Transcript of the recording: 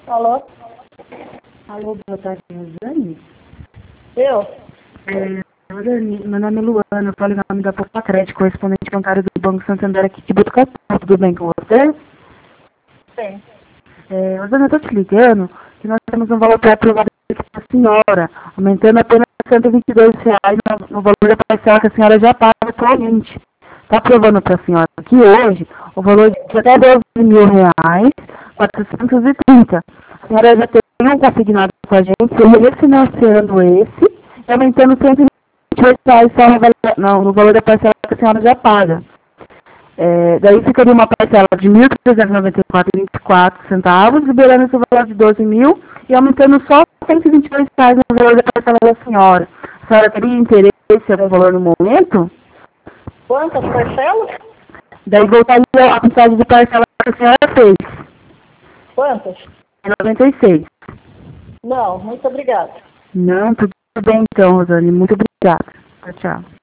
Alô? Alô, boa tarde, Rosane. Eu? Rosane, meu nome é Luana, eu falo em nome da Popacred, correspondente bancário do Banco Santander aqui de Botucatu. Tudo bem com você? Sim. Rosane, eu tô te ligando que nós temos um valor pré-aprovado aqui para a senhora, aumentando apenas R$ 122 no valor da parcela que a senhora já paga atualmente. Está aprovando para a senhora aqui hoje o valor de até R$ 12.000, 430. A senhora já tem um consignado com a gente, refinanciando esse e aumentando R$ 122 só no valor da parcela que a senhora já paga. Daí ficaria uma parcela de R$ 1.394,24, liberando esse valor de 12.000 e aumentando só R$ 122 no valor da parcela da senhora. A senhora teria interesse em algum valor no momento? Quantas parcelas? Daí voltaria a quantidade de parcela que a senhora fez. Quantas? 96. Não, muito obrigada. Não, tudo bem então, Rosane. Muito obrigada. Tchau, tchau.